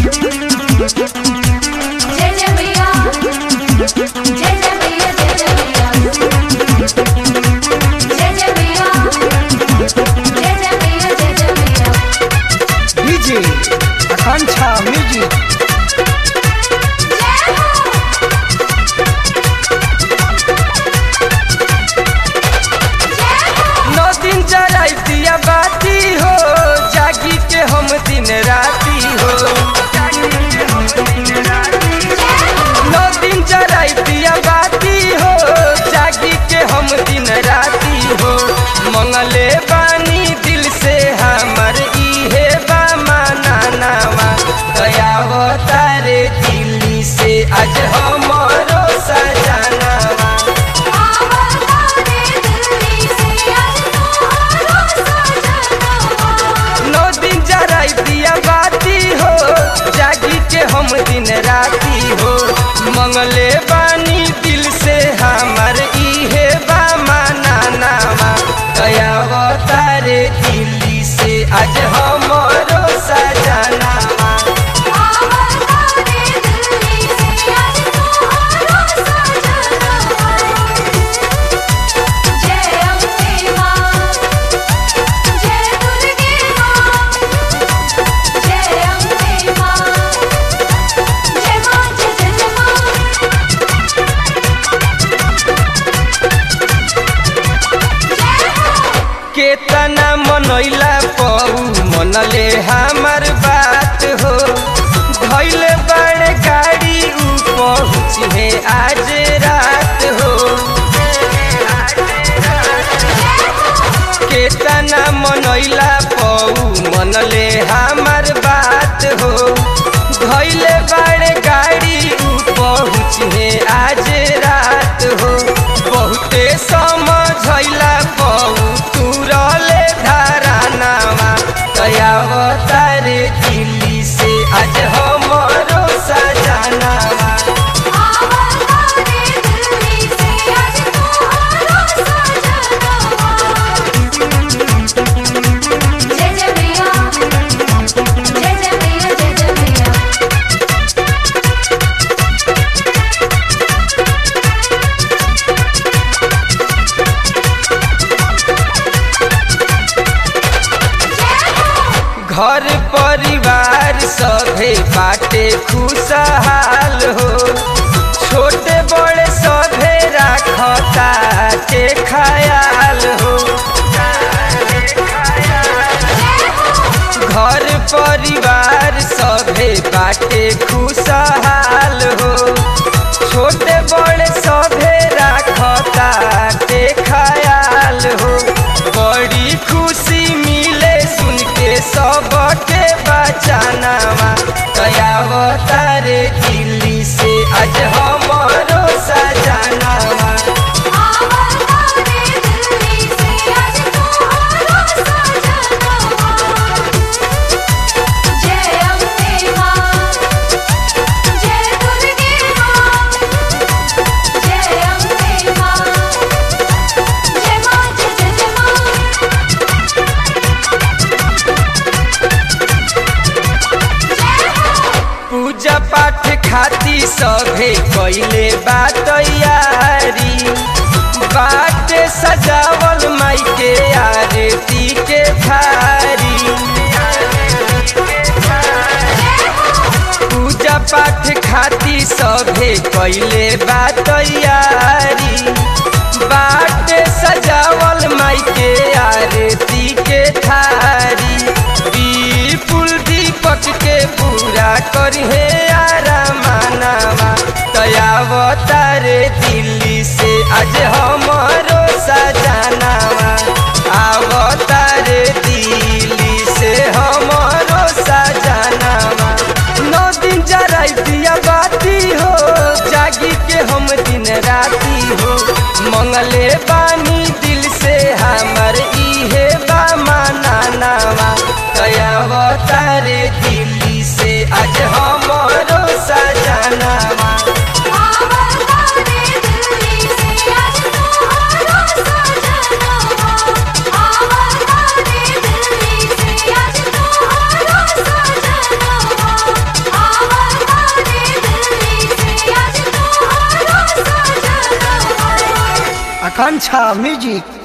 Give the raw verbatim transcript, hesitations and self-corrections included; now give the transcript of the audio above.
मंगले बानी दिल से हमर इहे बा मानानामा कया तारे दिल्ली से आज हमरो सजनामा केतना मनैला पऊ मनले हमार बात हो धैले बड़े गाड़ी ऊ पहुँच है आज रात हो केतना मनैला पऊ मनले हमार बात हो धैले बड़े गाड़ी ऊ पहुँच है आज रात हो बहुते समझैला पऊ तारे दिल्ली से आज हमरो सजनामा घर परिवार सभे बाटे खुशहाल हो छोटे बड़े सभे राखता के ख्याल हो घर परिवार सभे बाटे खुशहाल हो छोटे बड़े सभे राखता के ख्याल हो बड़ी खुशी मिले सुन के सबके बचानामा कया तारे दिल्ली से आज हमरो सजनामा पूजा पाठ खाती सभे कइले बा तैयारी बाट सजावल माई के आरती के थारी पूजा पाठ खाती सभे कइले बा तैयारी बाट सजावल माई के आरती के थारी विपुल दीपक के पूरा करिहे आरामानामा तयाव तारे दिल्ली से आज हमरो सजनामा आव तारे दिल्ली से हमरो सजनामा नौ दिन जराई दिया बाती हो जागी के हम दिन राती हो मंगले बानी दिल से हमर इहे बा मानानामा तयाव तारे दिल्ली से आज हमरो सजनामा आ आकांक्षा म्यूजिक।